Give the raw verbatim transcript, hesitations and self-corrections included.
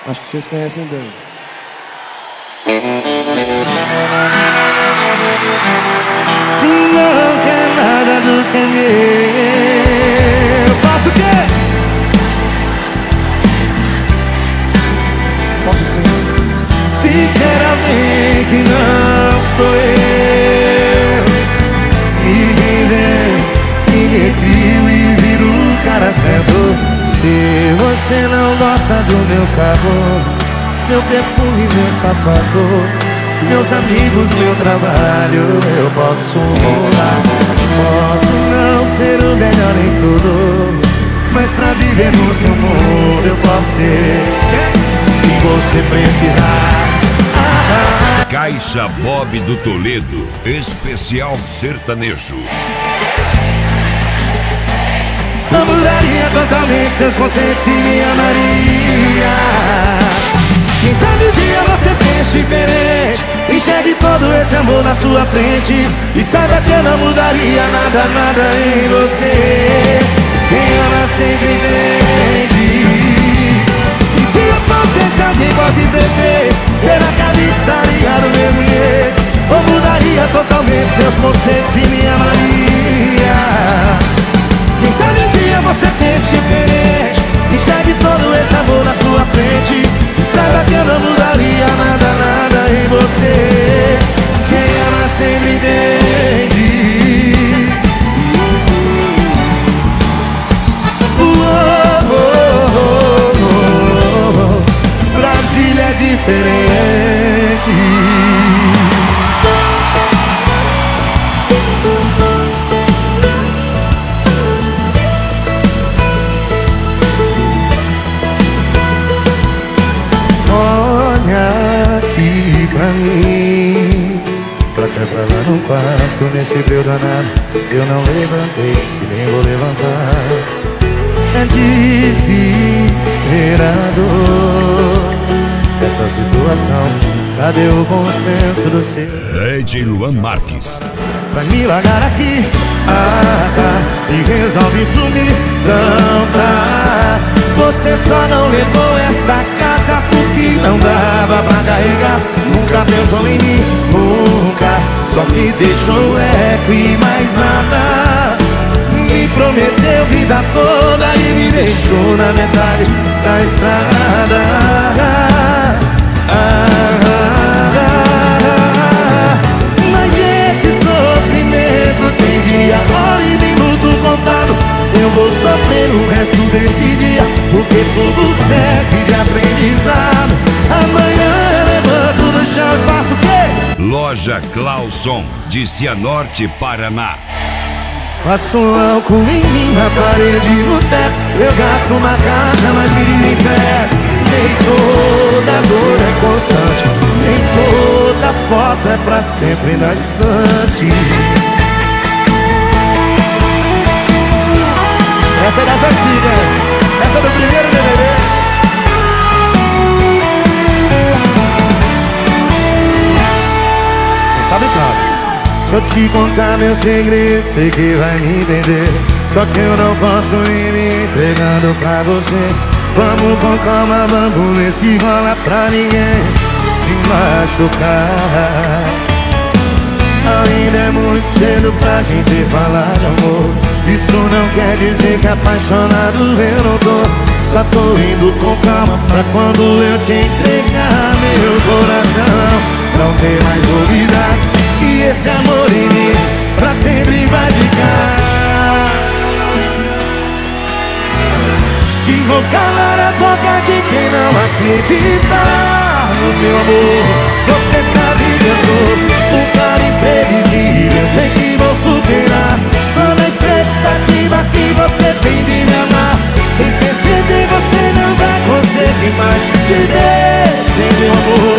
Acho que vocês conhecem bem. Se não quer nada do que é meu, faço o quê? Posso sim. Se quer alguém que não sou eu, me reinvento, me recrio e viro o cara certo. Se você não gosta do meu carro, meu perfume, meu sapato, meus amigos, meu trabalho, eu posso mudar. Posso não ser o melhor em tudo, mas pra viver no seu mundo eu posso ser e você precisar. Caixa Bob do Toledo, especial sertanejo. Eu mudaria totalmente seus conceitos e me amaria. Quem sabe um dia você pense diferente, enxergue todo esse amor na sua frente e saiba que eu não mudaria nada, nada em você. Quem ama sempre entende. E se eu fosse esse alguém quase perfeito, será que a vida estaria do mesmo jeito? Ou mudaria totalmente seus conceitos e me amaria? Quem sabe um dia você pense diferente, enxergue todo esse amor na sua frente e saiba que eu não mudaria nada, nada em você. Quem ama sempre entende. Oh, oh, oh, oh, oh. Brasília é diferente. Pra mim, pra cá, pra lá no quarto, nesse breu danado, eu não levantei e nem vou levantar. É desesperador essa situação, cadê o bom senso do seu? D J Luan Marques. Vai me largar aqui, ah, tá, e resolve sumir, não tá. Você só não levou essa casa porque não dava pra carregar. Nunca pensou em mim, nunca. Só me deixou eco e mais nada. Me prometeu vida toda e me deixou na metade da estrada. Ah, ah, ah. Mas esse sofrimento tem dia, hora e minuto contado. Eu vou sofrer o resto desse dia, porque tudo serve de aprendizado. Amanhã eu levanto do chão e faço o quê? Loja Clauson, de Cianorte, Paraná. Passo álcool em mim, na parede, no teto. Eu gasto uma caixa, mas me desinferno. Nem toda dor é constante, nem toda foto é pra sempre na estante. Essa é das antigas, essa é do primeiro D V D. Quem sabe canta. Se eu te contar meu segredo, sei que vai me entender. Só que eu não posso ir me entregando pra você. Vamos com calma, vamos ver se rola pra ninguém se machucar. Ainda é muito cedo pra gente falar de amor. Isso não quer dizer que apaixonado eu não tô. Só tô indo com calma pra quando eu te entregar meu coração. Não tem mais dúvidas que esse amor em mim pra sempre vai ficar. E vou calar a boca de quem não acredita no meu amor. Você sabe que eu sou um cara imprevisível, sei que vou superar toda a expectativa que você tem de me amar. Sem perceber você não vai conseguir mais viver sem meu amor.